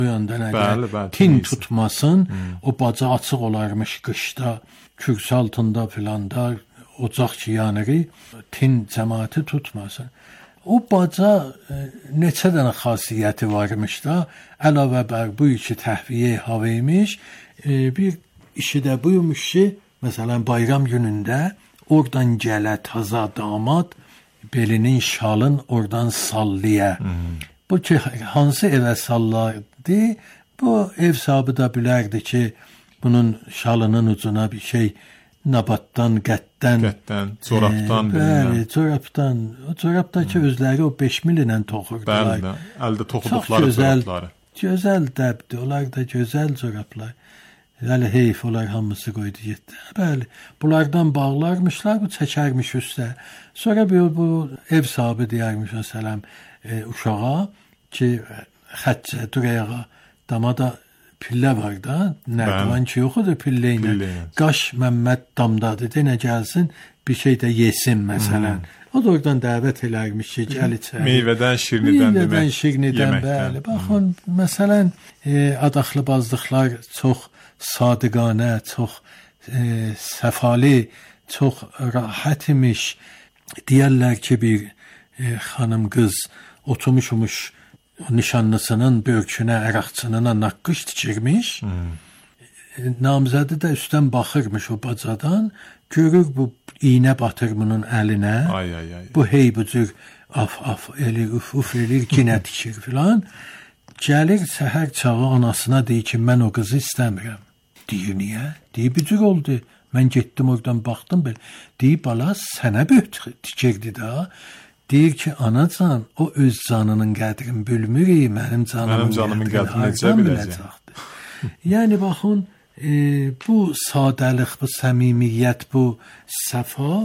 Bu yöndən Bəli, əgər bəli, tin tin tutmasın, o baca açıq olarmış qışda, kürks altında filanda, ocaq ki yanırı, tin cəmaati tutmasın. O baca neçə dənə xasiyyəti varmış da, əlavə bər bu iki təhviyə havaymış, bir işi də buymuş ki, məsələn bayram günündə oradan gələ taza damad belinin şalın oradan sallaya. Bu ki hansı evə sallardı, bu ev sahibi də bilərdi ki, bunun şalının ucuna bir şey nabatdan, qətdən, corabdan, bəli, corabdan. O corabdakı özləri o 5 mil ilə toxurdular. Bəli, əldə toxuduqları corabları. Gözəl dəbdir, onlar da gözəl corablar. Hələ heyf olar hamısı qoydu getdi. Bəli, bunlardan bağlarmışlar, bu çəkərmiş üstə. Sonra bu ev sahibi deyərmiş məsələn uşağa ki, xəccə, durayağa, damada pillə var da, nərdivan ki yoxudur pillə ilə. Qaş Məmməd damdadır, denə gəlsin, bir şey də yesin məsələn. O da oradan dəvət elərmiş ki, gəl içəri. Meyvədən, şirnidən demək. Meyvədən, şirnidən, bəli. Baxın, məsələn, adaxlı bazlıqlar çox sadiqanə, çox səfali, çox rahat imiş. Deyərlər ki, bir xanım qız oturmuşmuş nişanlısının börkünə, əraqçınına naqqış tikirmiş. Namzədi də üstdən baxırmış o bacadan, görür bu iynə batır bunun əlinə. Bu hey bu cür af eləyir, uf eləyir, kinə tikir filan. Gəlir səhər çağı anasına deyir ki, mən o qızı istəmirəm. Deyir, niyə? Deyir, bir cür oldu. Mən getdim oradan baxdım belə. Deyir, bala sənə böht tikirdi da. Deyir ki, anacan, o öz canının qədrini bilmir, mənim canımın qədrini necə biləcəkdir. Yəni, baxın, bu sadəlıq, bu səmimiyyət, bu səfa,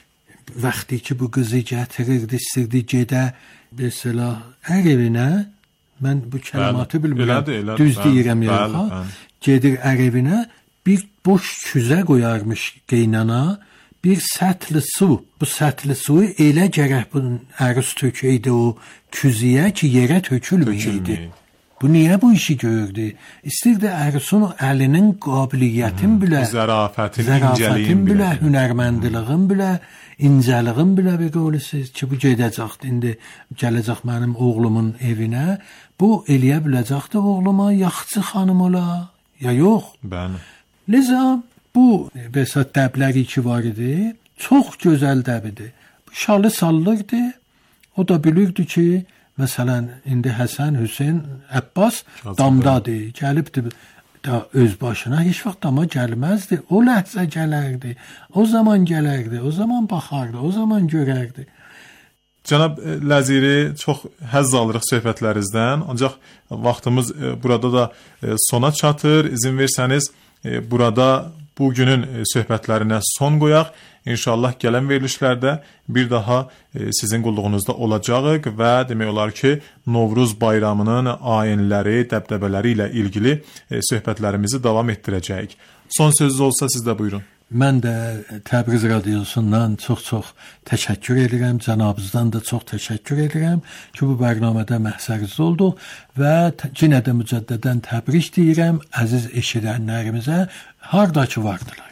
vaxtı ki, bu qızı gətirirdi, istirdi gedə, mesela, ər evinə, mən bu kəlimatı bilmirəm, düz deyirəm yoxa, gedir ər evinə, bir boş küzə qoyarmış qeynana, bir sətli su. Bu sətli suyu elə gərək bunun əruz tökəydi o küzüyə ki, yerə tökülməyəydi. Bu niyə bu işi görürdü? İstirdi əruzun o əlinin qabiliyyətin bilə, zərafətin bilə, hünərməndiliğin bilə, incəliğin bilə bir qolisiz ki, bu gedəcəkdir, indi gələcək mənim oğlumun evinə, bu eləyə biləcəkdir oğluma, yaxçı xanım ola, ya yox. Bəli. Liza, bu bəsat dəbləri ki var idi, çox gözəl dəbidir. Şalı sallırdı, o da bilirdi ki, məsələn, indi Həsən, Hüseyin, Əbbas damdadır, gəlibdir da öz başına, heç vaxt dama gəlməzdi, o ləhzə gələrdi, o zaman gələrdi, o zaman baxardı, o zaman görərdi. Cənab Ləziri, çox həzz alırıq söhbətlərinizdən, ancaq vaxtımız burada da sona çatır. İzin versəniz, burada bugünün söhbətlərinə son qoyaq. İnşallah gələn verilişlərdə bir daha sizin qulluğunuzda olacağıq və demək olar ki, Novruz bayramının ayinləri, dəbdəbələri ilə ilgili söhbətlərimizi davam etdirəcəyik. Son sözünüz olsa siz də buyurun. Mən də Təbriz radiosundan çox-çox təşəkkür edirəm, cənabınızdan da çox təşəkkür edirəm ki, bu bərnamədə məhsəriz olduq və yenə də mücəddədən təbrik deyirəm əziz eşidənlərimizə, hardakı vardılar.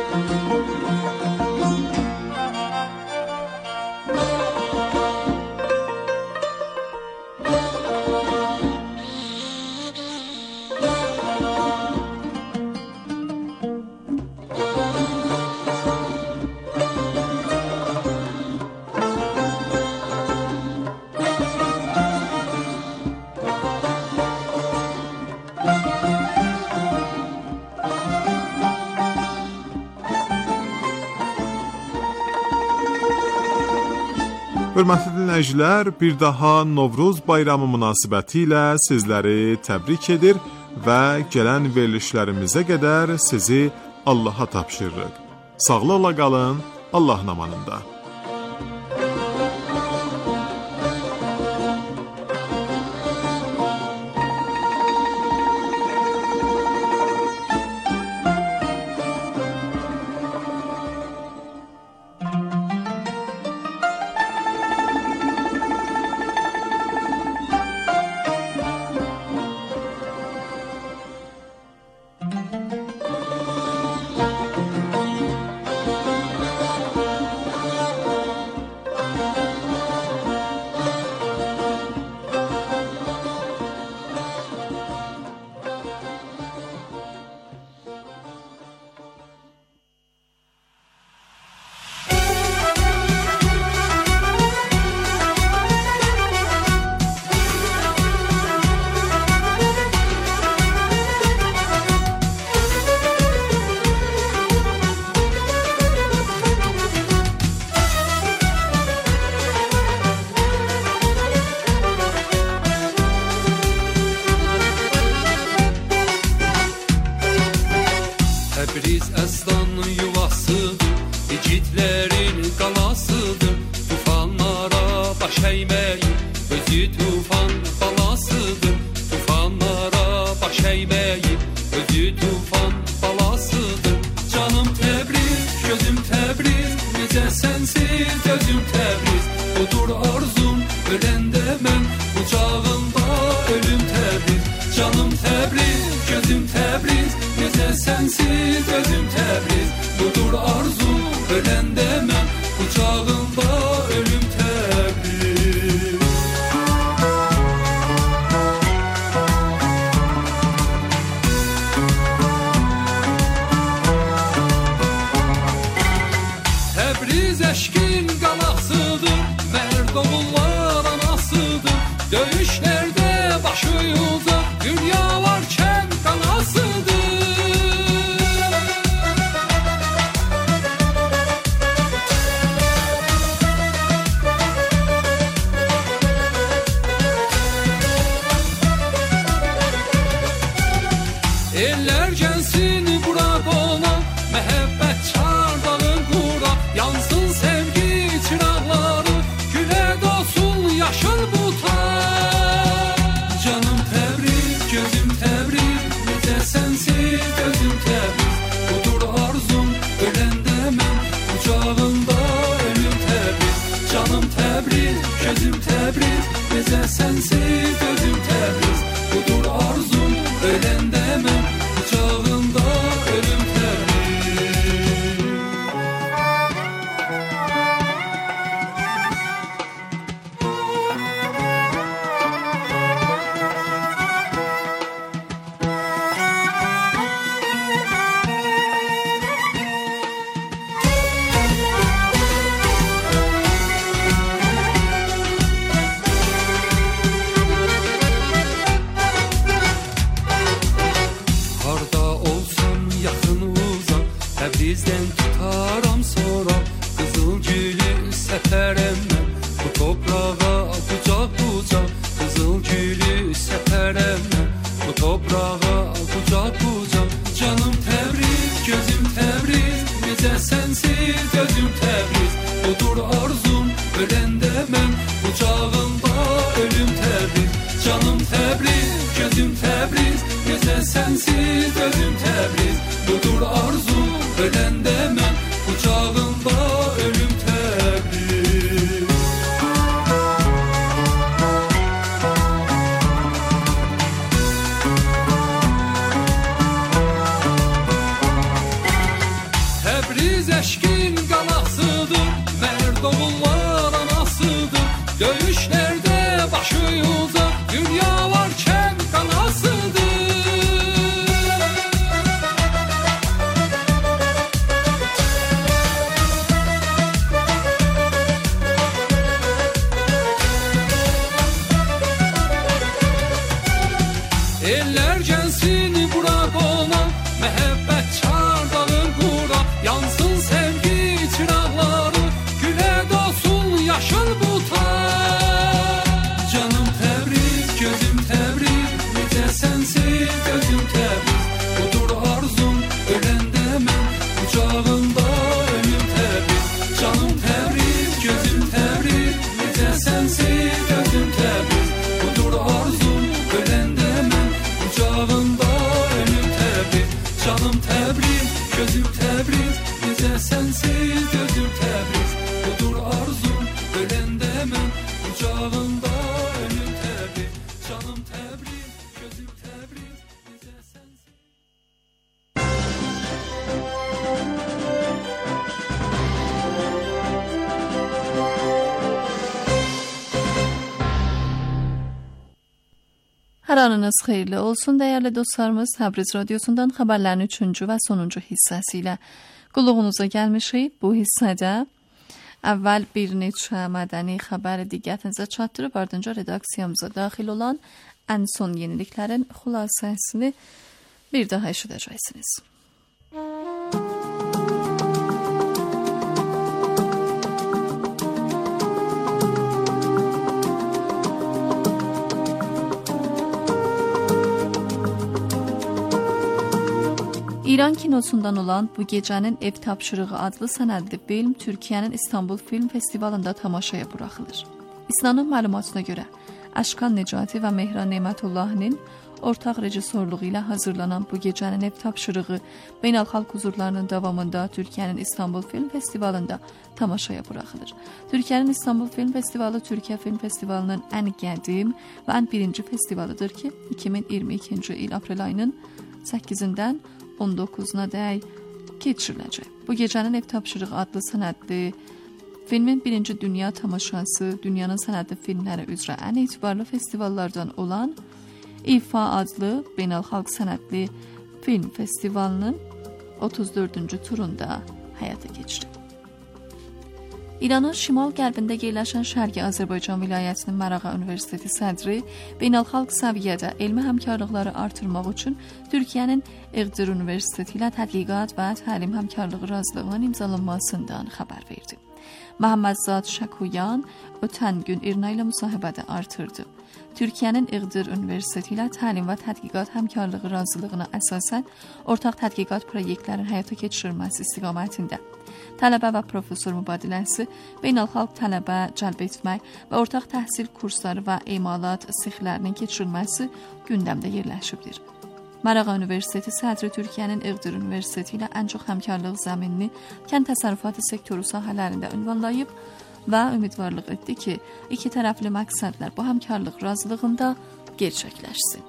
Hörmətli dinləyicilər, bir daha Novruz bayramı münasibəti ilə sizləri təbrik edir və gələn verilişlərimizə qədər sizi Allaha tapşırırıq. Sağlıqla qalın, Allahın amanında. Təbriz əslan yuvasıdır, igidlərin qalasıdır. Tufanlara baş əyməyi, özü tufan balasıdır. Tufanlara baş əyməyi, özü tufan balasıdır. Canım Təbriz, gözüm Təbriz, necə sənsiz gözüm Təbriz. Budur arzum, öləndə mən qucağında ölüm Təbriz. Canım Təbriz, gözüm Təbriz, necə sənsiz gözüm Təbriz. Budur arzum, öləndə mən qucağında ölüm Təbriz. Təbriz eşkin qalaqsıdır, mərd oğullar anasıdır. Döyüşlərdə başı uzaq, dünya varkən qanasıdır. Eller gəlsin bura qona, məhəbbət çardağın qura. Yansın sevgi çıraqları, gülə dolsun yaşıl buta. Canım Təbriz, gözüm Təbriz, necə sənsiz gözüm Təbriz. Budur arzum, öləndə mən qucağında ölüm Təbriz. Canım Təbriz, gözüm Təbriz, necə sənsiz gözüm Təbriz. Budur arzum, öləndə mən qucağında ölüm Təbriz. Harda olsam yaxın uzaq, Təbrizdən tutaram sonra. Qızıl gülü səpərəm mən bu toprağa qucaq qucaq. Qızıl gülü səpərəm mən bu toprağa qucaq qucaq. Canım Təbriz, gözüm Təbriz, necə sənsiz gözüm Təbriz. Budur arzum, öləndə mən qucağında ölüm Təbriz. Canım Təbriz, gözüm Təbriz, necə sənsiz gözüm Təbriz. Budur arzum, öləndə mən qucağında ölüm Təbriz. Təbriz eşkin qalaqsıdır, mərd oğullar anasıdır. Döyüşlərdə başı uzaq, dünya varkən qanasıdır. Eller gəlsin bura qona, məhəbbət çardağın qura. Yansın sevgi çıraqları, gülə dolsun yaşıl buta. Canım Təbriz, gözüm Təbriz, necə sənsiz gözüm Təbriz. Budur arzum, öləndə mən qucağında ölüm Təbriz. Canım Təbriz, gözüm Təbriz, necə sənsiz gözüm Təbriz. Budur arzum, öləndə mən qucağında ölüm Təbriz. Canım Təbriz, gözüm Təbriz, necə sənsiz gözüm Təbriz. Budur arzum, öləndə mən qucağında ölüm Təbriz. Canım Təbriz, gözüm Təbriz, necə sənsiz. Hər anınız xeyirli olsun değerli dostlarımız. Təbriz Radyosu'ndan xəbərlərin 3-cü və sonuncu hissəsi ilə qulluğunuza gəlmişik. Bu hissədə əvvəl bir neçə mədəni xəbəri diqqətinizə çatdırıb, ardınca redaksiyamıza daxil olan ən son yeniliklərin xülasəsini bir daha eşidəcəksiniz. İran kinosundan olan Bu Gecənin Ev Tapşırığı adlı sənədli film Türkiyənin İstanbul Film Festivalında tamaşaya buraxılır. İSNA'nın məlumatına görə Əşkan Necati və Mehran Nemətullahinin ortaq rejissorluğu ilə hazırlanan Bu Gecənin Ev Tapşırığı beynəlxalq huzurlarının davamında Türkiyənin İstanbul Film Festivalında tamaşaya buraxılır. Türkiyənin İstanbul Film Festivalı Türkiyə Film Festivalının ən qədim və ən birinci festivalıdır ki, 2022-ci il aprel ayının 8-dən 19-na dək keçiriləcək. Bu Gecənin Ev Tapşırığı adlı sənədli filmin birinci dünya tamaşası, dünyanın sənədli filmləri üzrə ən etibarlı festivallardan olan İFA adlı beynəlxalq sənədli film festivalının 34-cü turunda həyata keçirildi. İranın şimal-qərbində yerləşən Şərqi Azərbaycan vilayətinin Mərağa Universiteti sədri beynəlxalq səviyyədə elmi həmkarlıqları artırmaq üçün Türkiyənin İğdir Universiteti ilə tədqiqat və təlim həmkarlığı razılığının imzalanmasından xəbər verdi. Məhəmmədzad Şəkuyan ötən gün İRNA ilə müsahibədə artırdı. Türkiyənin İğdir Universiteti ilə təlim və tədqiqat həmkarlığı razılığına əsasən ortaq tədqiqat proyektlərinin həyata keçirilməsi istiqamətində tələbə və professor mübadiləsi, beynəlxalq tələbə cəlb etmək və ortaq təhsil kursları və emalat sexlərinin keçirilməsi gündəmdə yerləşibdir. Mərağa Universiteti sədri Türkiyənin İğdir Universiteti ilə ən çox həmkarlıq zəminini kənd təsərrüfatı sektoru sahələrində ünvanlayıb və ümidvarlıq etdi ki, iki tərəfli məqsədlər bu həmkarlıq razılığında gerçəkləşsin.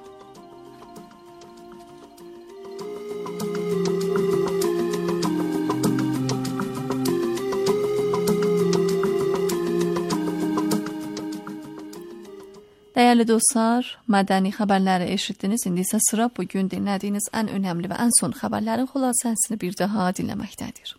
Dəyərli dostlar, mədəni xəbərləri eşitdiniz. İndi isə sıra bugün dinlədiyiniz ən önəmli və ən son xəbərlərin xülasəsini bir daha dinləməkdədir.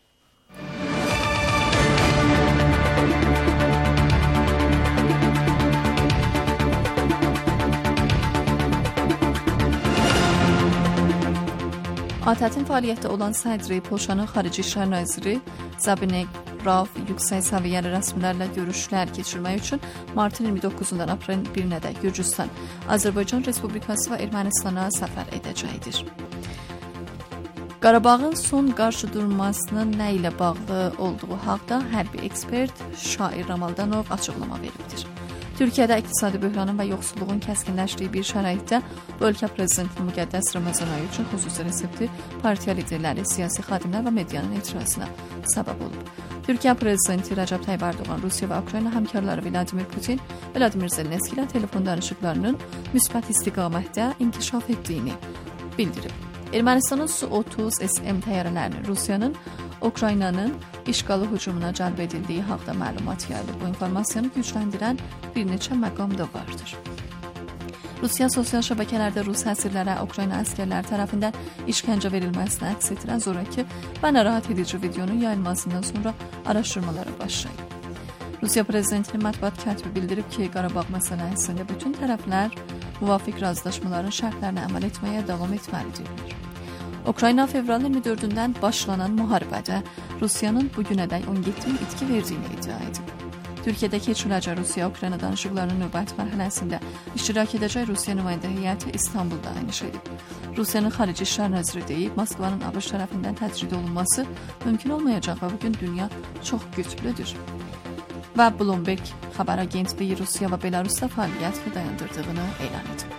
ATƏT-in fəaliyyətdə olan sədri Polşanın Xarici İşlər Naziri Zabinə Rauf yüksək səviyyəli rəsmilərlə görüşlər keçirmək üçün martın 29-dan aprelin 1-nədək Gürcüstan, Azərbaycan Respublikası və Ermənistana səfər edəcəkdir. Qarabağın son qarşıdurmasının nə ilə bağlı olduğu haqda hərbi ekspert Şair Ramaldanov açıqlama veribdir. Türkiyədə iqtisadi böhranın və yoxsulluğun kəskinləşdiyi bir şəraitdə bu ölkə prezidentinin müqəddəs Ramazan ayı üçün xüsusi resepti partiya liderləri, siyasi xadimlər və medianın etirazına səbəb olub. Türkiyə prezidenti Rəcəb Tayyib Ərdoğan, Rusiya və Ukrayna həmkarları Vladimir Putin, Vladimir Zelenski ilə telefon danışıqlarının müsbət istiqamətdə inkişaf etdiyini bildirib. Ermənistanın Su-30 SM təyyarələrinin Rusiyanın Ukraynanın işğalı hücumuna cəlb edildiyi haqda məlumat yayılıb. Bu informasiyanı gücləndirən bir neçə məqam da vardır. Rusiya sosial şəbəkələrdə Rus əsirlərə Ukrayna əsgərləri tərəfindən işgəncə verilməsini əks etdirən zoraki və narahat edici videonun yayılmasından sonra araşdırmalara başlayıb. Rusiya prezidentinin mətbuat katibi bildirib ki, Qarabağ məsələsində bütün tərəflər müvafiq razılaşmaların şərtlərinə əməl etməyə davam etməlidirlər. Ukrayna fevralın 24-dən başlanan müharibədə Rusiyanın bugünədək 17 min itki verdiyini iddia edib. Türkiyədə keçiriləcək Rusiya-Ukrayna danışıqlarının növbəti mərhələsində iştirak edəcək Rusiya nümayəndə heyəti İstanbulda əyniş edib. Rusiyanın Xarici İşlər Naziri deyib, Moskvanın ABŞ tərəfindən təcrid olunması mümkün olmayacaq və bugün dünya çox güclüdür. Və Bloomberg xəbər agentliyi Rusiya və Belarusda fəaliyyət dayandırdığını elan edib.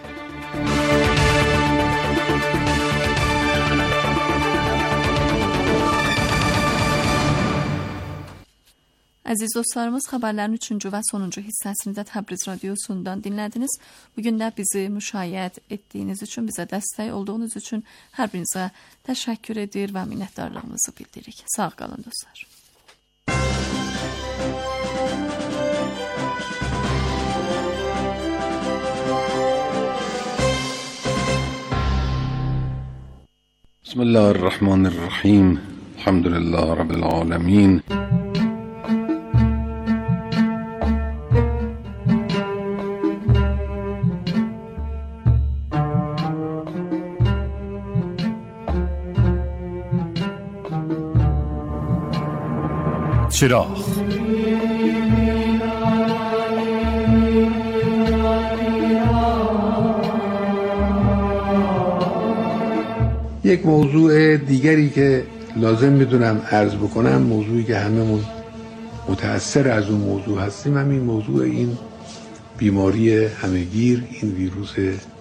Əziz dostlarımız, xəbərlərin 3-cü və sonuncu hissəsini də Təbriz radiosundan dinlədiniz. Bugün də bizi müşahidə etdiyiniz üçün, bizə dəstək olduğunuz üçün hər birinizə təşəkkür edir və minnətdarlığımızı bildiririk. Sağ qalın dostlar. Bismillahirrahmanirrahim. Elhamdülillah Rabbil alemin. چراغ یک موضوع دیگری که لازم میدونم عرض بکنم، موضوعی که هممون متأثر از اون موضوع هستیم، همین موضوع این بیماری همهگیر، این ویروس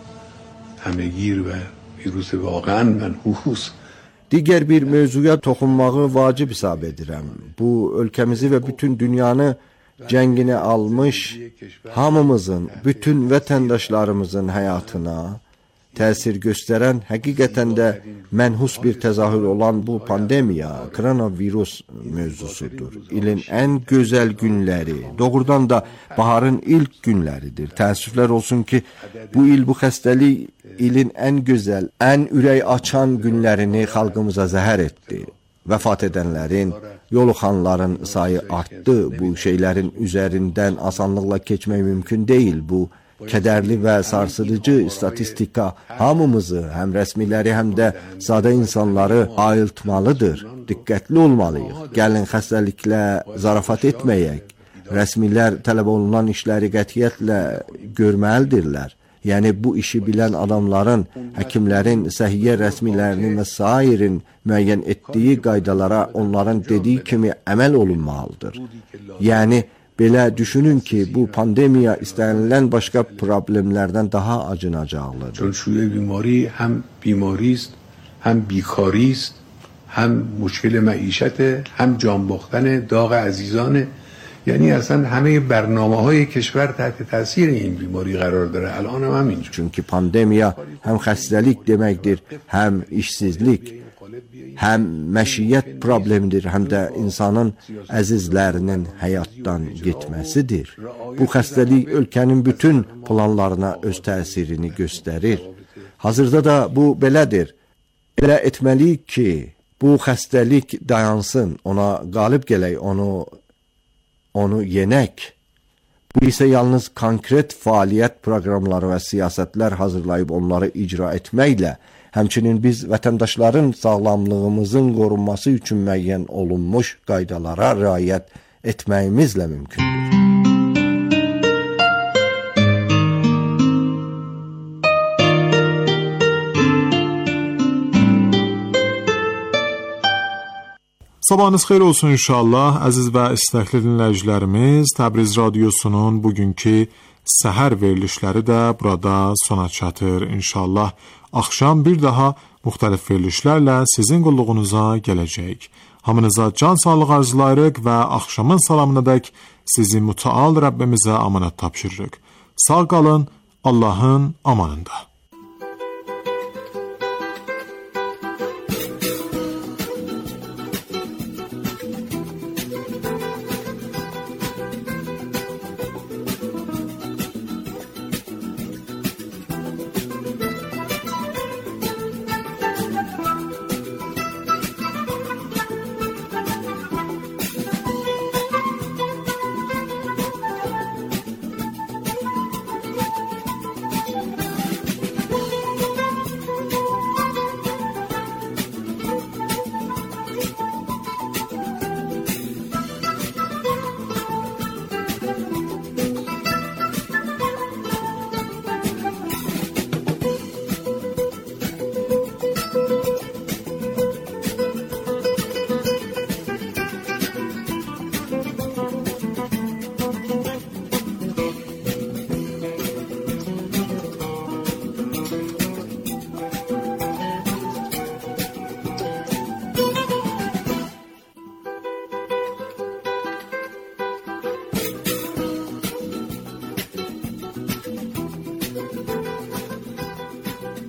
همهگیر و ویروس واقعا منحوس. Digər bir mövzuya toxunmağı vacib hesab edirəm. Bu ölkəmizi və bütün dünyanı cənginə almış, hamımızın, bütün vətəndaşlarımızın həyatına təsir göstərən, həqiqətən də mənhus bir təzahür olan bu pandemiya, koronavirus mövzusudur. İlin ən gözəl günləri, doğrudan da baharın ilk günləridir. Təəssüflər olsun ki, bu il bu xəstəlik ilin ən gözəl, ən ürək açan günlərini xalqımıza zəhər etdi. Vəfat edənlərin, yoluxanların sayı artdı. Bu şeylərin üzərindən asanlıqla keçmək mümkün deyil. Bu kədərli və sarsıdıcı statistika hamımızı, həm rəsmiləri, həm də sadə insanları ayıltmalıdır. Diqqətli olmalıyıq. Gəlin xəstəliklə zarafat etməyək. Rəsmilər tələb olunan işləri qətiyyətlə görməlidirlər. Yəni bu işi bilən adamların, həkimlərin, səhiyyə rəsmilərinin və sairin müəyyən etdiyi qaydalara onların dediyi kimi əməl olunmalıdır. Yəni belə düşünün ki, bu pandemiya istənilən başqa problemlərdən daha acınacaqlıdır. چون شیوع بیماری هم بیماری است، هم بیکاری است، هم مشکل معیشت، هم جان باختن داغ عزیزانه. یعنی اصلا همه برنامه‌های کشور تحت تاثیر این بیماری قرار داره. الان هم همینجور. Çünki pandemiya həm xəstəlik deməkdir, həm işsizlik, həm məişiyyət problemidir, həm də insanın əzizlərinin həyatdan getməsidir. Bu xəstəlik ölkənin bütün planlarına öz təsirini göstərir. Hazırda da bu belədir. Elə etməliyik ki, bu xəstəlik dayansın, ona qalib gələk, onu yenək. Bu isə yalnız konkret fəaliyyət proqramları və siyasətlər hazırlayıb onları icra etməklə, həmçinin biz vətəndaşların sağlamlığımızın qorunması üçün müəyyən olunmuş qaydalara riayət etməyimizlə mümkündür. Sabahınız xeyir olsun inşallah. Əziz və istəkli dinləyicilərimiz, Təbriz Radiosunun bugünkü səhər verilişləri də burada sona çatır. İnşallah axşam bir daha müxtəlif verilişlərlə sizin qulluğunuza gələcək. Hamınıza can sağlığı arzulayırıq və axşamın salamınadək sizi mütəal Rəbbimizə amanət tapşırırıq. Sağ qalın, Allahın amanında.